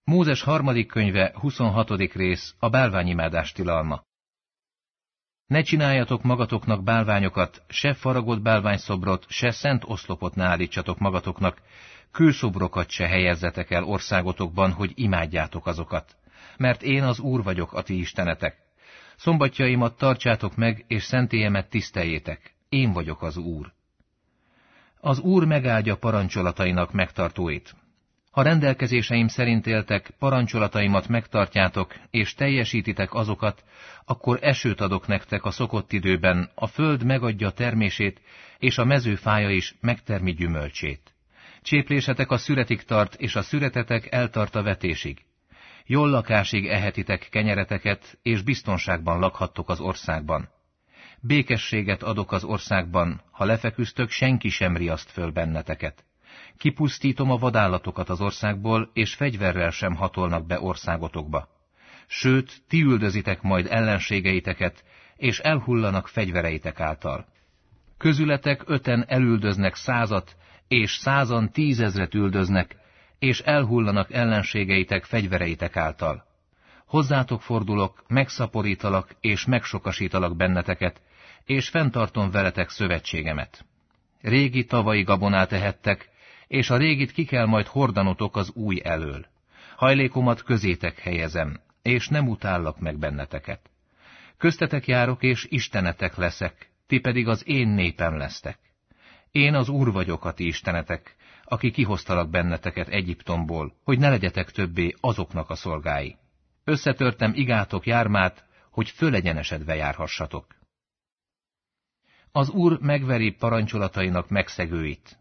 Mózes 3. könyve, 26. rész, a bálványimádás tilalma. Ne csináljatok magatoknak bálványokat, se faragott bálványszobrot, se szent oszlopot ne állítsatok magatoknak, kőszobrokat se helyezzetek el országotokban, hogy imádjátok azokat. Mert én az Úr vagyok, a ti istenetek. Szombatjaimat tartsátok meg, és szentélyemet tiszteljétek. Én vagyok az Úr. Az Úr megáldja parancsolatainak megtartóit. Ha rendelkezéseim szerint éltek, parancsolataimat megtartjátok, és teljesítitek azokat, akkor esőt adok nektek a szokott időben, a föld megadja termését, és a mezőfája is megtermi gyümölcsét. Cséplésetek a szüretig tart, és a szüretetek eltart a vetésig. Jól lakásig ehetitek kenyereteket, és biztonságban lakhattok az országban. Békességet adok az országban, ha lefeküztök, senki sem riaszt föl benneteket. Kipusztítom a vadállatokat az országból, és fegyverrel sem hatolnak be országotokba. Sőt, ti üldözitek majd ellenségeiteket, és elhullanak fegyvereitek által. Közületek 5-en elüldöznek 100-at, és 100-an 10 000 üldöznek, és elhullanak ellenségeitek fegyvereitek által. Hozzátok fordulok, megszaporítalak, és megsokasítalak benneteket, és fenntartom veletek szövetségemet. Régi tavai gabonát ehettek, és a régit ki kell majd hordanotok az új elől. Hajlékomat közétek helyezem, és nem utállak meg benneteket. Köztetek járok, és istenetek leszek, ti pedig az én népem lesztek. Én az Úr vagyok, a ti istenetek, aki kihoztalak benneteket Egyiptomból, hogy ne legyetek többé azoknak a szolgái. Összetörtem igátok jármát, hogy fölegyenesedve járhassatok. Az Úr megveri parancsolatainak megszegőit.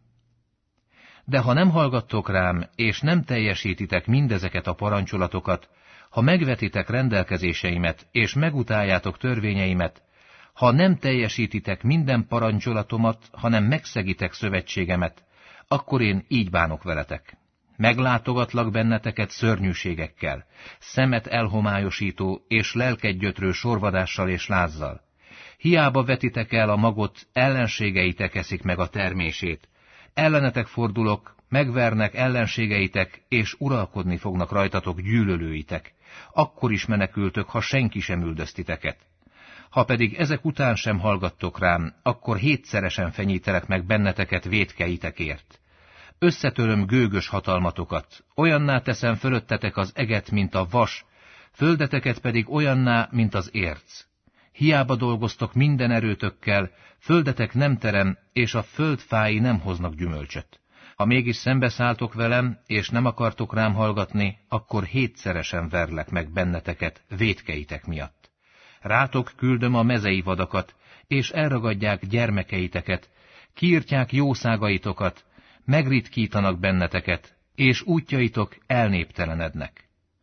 De ha nem hallgattok rám, és nem teljesítitek mindezeket a parancsolatokat, ha megvetitek rendelkezéseimet, és megutáljátok törvényeimet, ha nem teljesítitek minden parancsolatomat, hanem megszegitek szövetségemet, akkor én így bánok veletek. Meglátogatlak benneteket szörnyűségekkel, szemet elhomályosító és lelket gyötrő sorvadással és lázzal. Hiába vetitek el a magot, ellenségeitek eszik meg a termését. Ellenetek fordulok, megvernek ellenségeitek, és uralkodni fognak rajtatok gyűlölőitek. Akkor is menekültök, ha senki sem üldöztiteket. Ha pedig ezek után sem hallgattok rám, akkor 7-szeresen fenyítelek meg benneteket vétkeitekért. Összetöröm gőgös hatalmatokat, olyanná teszem fölöttetek az eget, mint a vas, földeteket pedig olyanná, mint az érc. Hiába dolgoztok minden erőtökkel, földetek nem terem, és a földfái nem hoznak gyümölcsöt. Ha mégis szembeszálltok velem, és nem akartok rám hallgatni, akkor 7-szeresen verlek meg benneteket vétkeitek miatt. Rátok küldöm a mezei vadakat, és elragadják gyermekeiteket, kiirtják jószágaitokat, megritkítanak benneteket, és útjaitok elnéptelenednek.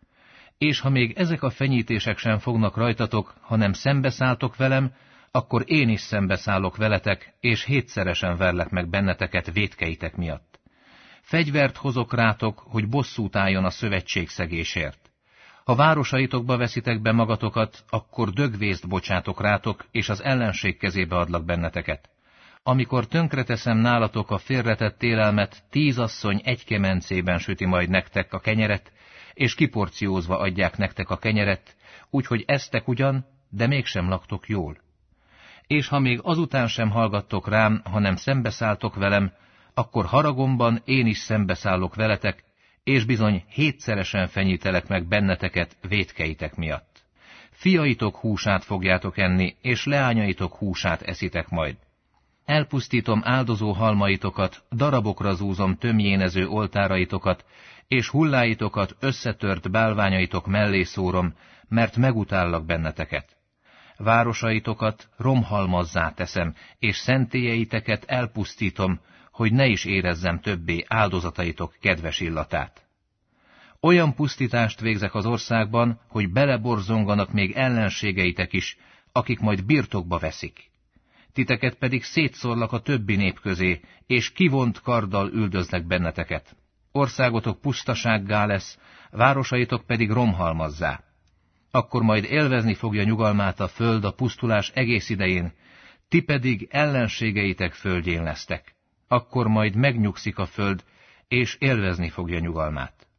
És ha még ezek a fenyítések sem fognak rajtatok, hanem szembeszálltok velem, akkor én is szembeszállok veletek, és 7-szeresen verlek meg benneteket vétkeitek miatt. Fegyvert hozok rátok, hogy bosszút álljon a szövetségszegésért. Ha városaitokba veszitek be magatokat, akkor dögvészt bocsátok rátok, és az ellenség kezébe adlak benneteket. Amikor tönkreteszem nálatok a félretett élelmet, 10 asszony egy kemencében süti majd nektek a kenyeret, és kiporciózva adják nektek a kenyeret, úgyhogy esztek ugyan, de mégsem laktok jól. És ha még azután sem hallgattok rám, hanem szembeszálltok velem, akkor haragomban én is szembeszállok veletek, és bizony 7-szeresen fenyítelek meg benneteket vétkeitek miatt. Fiaitok húsát fogjátok enni, és leányaitok húsát eszitek majd. Elpusztítom áldozó halmaitokat, darabokra zúzom tömjénező oltáraitokat, és hulláitokat összetört bálványaitok mellé szórom, mert megutállak benneteket. Városaitokat romhalmazzá teszem, és szentélyeiteket elpusztítom, hogy ne is érezzem többé áldozataitok kedves illatát. Olyan pusztítást végzek az országban, hogy beleborzonganak még ellenségeitek is, akik majd birtokba veszik. Titeket pedig szétszórlak a többi nép közé, és kivont karddal üldöznek benneteket. Országotok pusztasággá lesz, városaitok pedig romhalmazzá. Akkor majd élvezni fogja nyugalmát a föld a pusztulás egész idején, ti pedig ellenségeitek földjén lesztek. Akkor majd megnyugszik a föld, és élvezni fogja nyugalmát.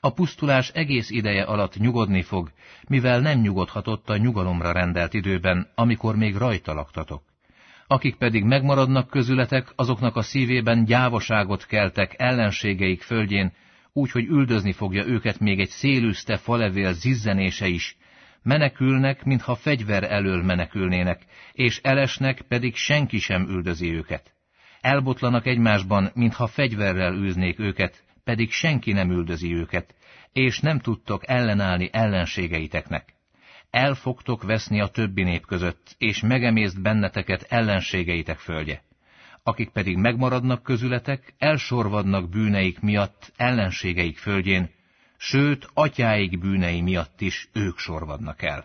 A pusztulás egész ideje alatt nyugodni fog, mivel nem nyugodhatott a nyugalomra rendelt időben, amikor még rajta laktatok. Akik pedig megmaradnak közületek, azoknak a szívében gyávaságot keltek ellenségeik földjén, úgyhogy üldözni fogja őket még egy szélűzte falevél zizzenése is. Menekülnek, mintha fegyver elől menekülnének, és elesnek, pedig senki sem üldözi őket. Elbotlanak egymásban, mintha fegyverrel űznék őket, pedig senki nem üldözi őket, és nem tudtok ellenállni ellenségeiteknek. El fogtok veszni a többi nép között, és megemészt benneteket ellenségeitek földje. Akik pedig megmaradnak közületek, elsorvadnak bűneik miatt ellenségeik földjén, sőt, atyáik bűnei miatt is ők sorvadnak el.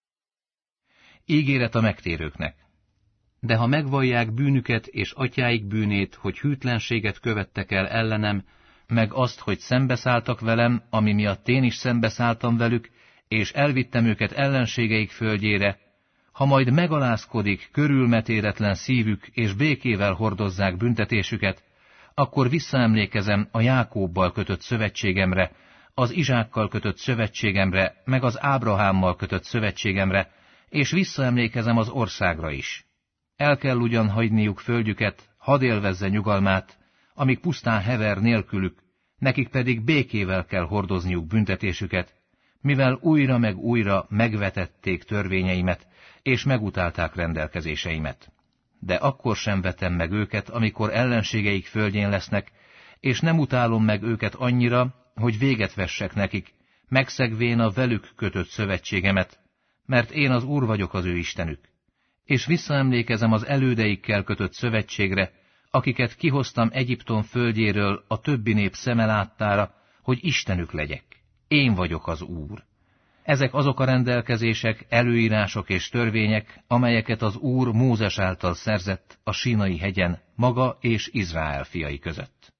Ígéret a megtérőknek. De ha megvallják bűnüket és atyáik bűnét, hogy hűtlenséget követtek el ellenem, meg azt, hogy szembeszálltak velem, ami miatt én is szembeszálltam velük, és elvittem őket ellenségeik földjére, ha majd megalázkodik körülmetéletlen szívük, és békével hordozzák büntetésüket, akkor visszaemlékezem a Jákóbbal kötött szövetségemre, az Izsákkal kötött szövetségemre, meg az Ábrahámmal kötött szövetségemre, és visszaemlékezem az országra is. El kell ugyan hagyniuk földjüket, hadd élvezze nyugalmát, amíg pusztán hever nélkülük, nekik pedig békével kell hordozniuk büntetésüket, mivel újra meg újra megvetették törvényeimet, és megutálták rendelkezéseimet. De akkor sem vetem meg őket, amikor ellenségeik földjén lesznek, és nem utálom meg őket annyira, hogy véget vessek nekik, megszegvén a velük kötött szövetségemet, mert én az Úr vagyok az ő Istenük. És visszaemlékezem az elődeikkel kötött szövetségre, akiket kihoztam Egyiptom földjéről a többi nép szeme láttára, hogy Istenük legyek. Én vagyok az Úr. Ezek azok a rendelkezések, előírások és törvények, amelyeket az Úr Mózes által szerzett a Sínai hegyen maga és Izrael fiai között.